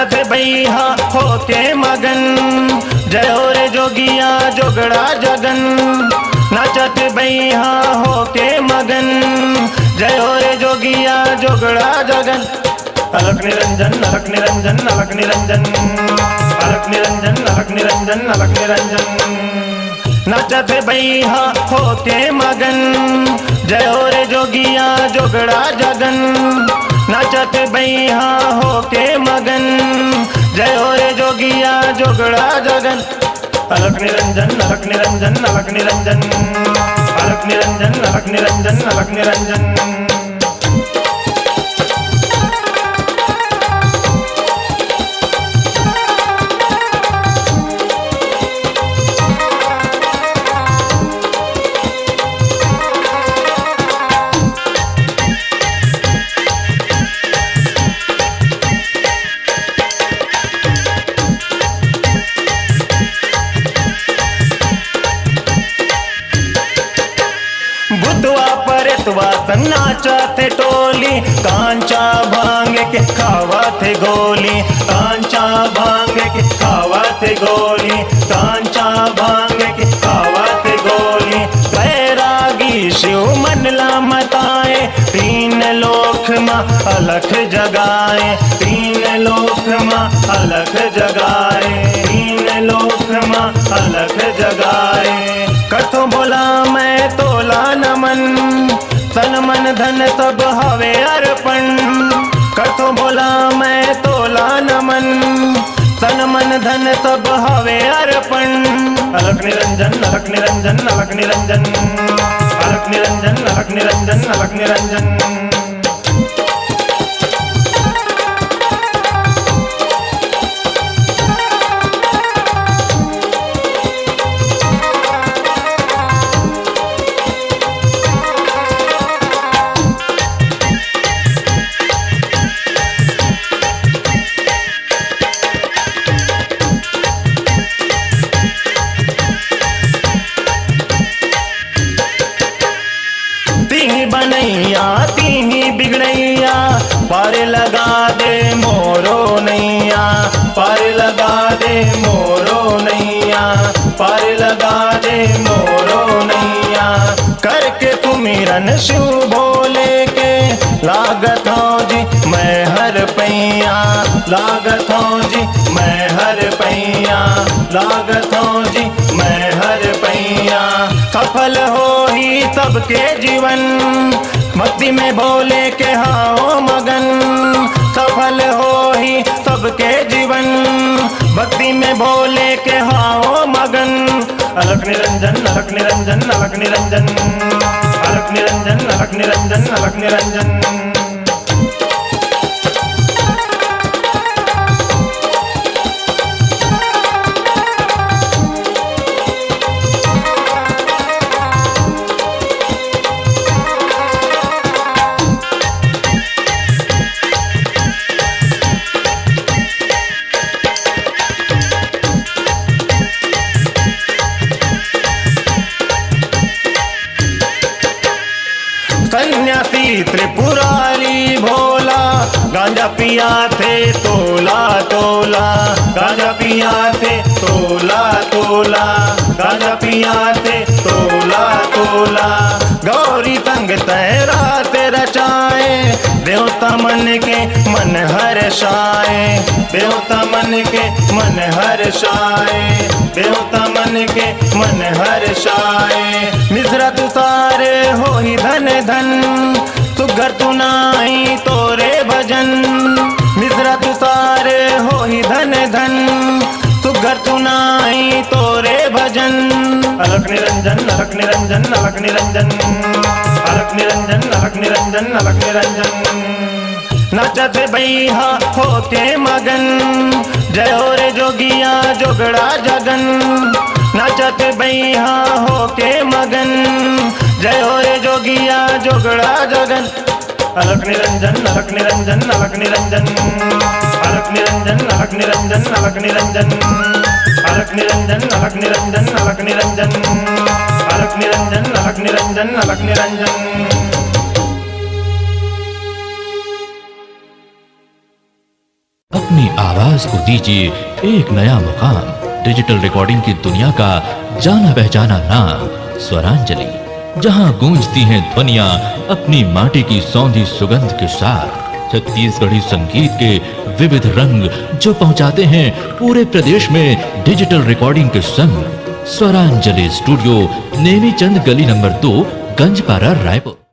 नाचत भैया होके मगन, जय हो रे जोगिया जोगड़ा जगन। नाचत भैया होके मगन, जय हो रे जोगिया जोगड़ा जगन। अलख निरंजन अलख निरंजन अलख निरंजन अलख निरंजन अलख निरंजन अलख निरंजन। नाचत भैया होके मगन, जय हो रे जोगिया जोगड़ा जगन। नाचत भैया होके मगन, जय हो रे जोगिया जोगड़ा जगन। अलख निरंजन अलख निरंजन अलख निरंजन अलख निरंजन अलख निरंजन अलख निरंजन। बुधवा परतवा नाचा थे टोली, कांचा भांग के खावा थे गोली। कांचा भांग के खावा थे गोली, कांचा भांग के खावा थे गोली। बैरागी शिव मनला मताए, तीन लोक माँ अलख जगाए। तीन लोक माँ अलख जगाए, तीन लोक माँ अलख जगाए। कथो बोला मैं तोला नमन, तन मन धन सब हवे अर्पण। कथो बोला मैं तोला नमन, तन मन धन सब हवे अर्पण। अलख निरंजन अलख निरंजन अलख निरंजन अलख निरंजन अलख निरंजन अलख निरंजन। बनैया तीही बिगड़ैया, पार लगा दे मोरो नैया। पार लगा दे मोरो नैया, पार लगा दे मोरो नैया। करके तुमिरन शिव भोले के, लागत हो जी मैं हर पैया। लागत हो जी मैं हर पैया, लागत हो जी मैं हर पैया। सफल हो ही सबके जीवन, भक्ति में भोले के हाओ मगन। सफल हो ही सबके जीवन, भक्ति में भोले के हाओ मगन। अलख निरंजन अलख निरंजन अलख निरंजन अलख निरंजन अलख निरंजन अलख निरंजन। सन्यासी त्रिपुरारी भोला, गांजा पिया थे तोला तोला। गांजा पिया थे तोला तोला, गांजा पिया थे तोला तोला। गौरी तंग तहरा ते रचाए, देवता मन के मन हर्षाए। देवता मन के मन हर्षाए, देवता मन के मन हर्षाए। मिश्रा तु सारे हो ही धन धन, सुगर तू नाई तोरे भजन। मिश्रा तू सारे हो ही धन धन, सुगर तू नाई तोरे भजन। अलख निरंजन अलख निरंजन अलख निरंजन अलख निरंजन अलख निरंजन अलख निरंजन। नाचत भैया होके मगन, जय हो रे जोगिया जोगड़ा जगन। नाचत भैया होके मगन, जय हो रे जोगिया जोगड़ा जगन। अलख निरंजन अलख निरंजन अलख निरंजन अलख निरंजन अलख निरंजन अलख निरंजन अलख निरंजन अलख निरंजन अलख निरंजन अलख निरंजन अलख निरंजन अलख निरंजन। अपनी आवाज को दीजिए एक नया मुकाम। डिजिटल रिकॉर्डिंग की दुनिया का जाना पहचाना नाम स्वरांजलि, जहां गूंजती हैं ध्वनियां अपनी माटी की सौंधी सुगंध के साथ। छत्तीसगढ़ी संगीत के विविध रंग जो पहुंचाते हैं पूरे प्रदेश में डिजिटल रिकॉर्डिंग के संग। स्वरांजलि स्टूडियो, नेमीचंद गली नंबर 2, गंजपारा, रायपुर।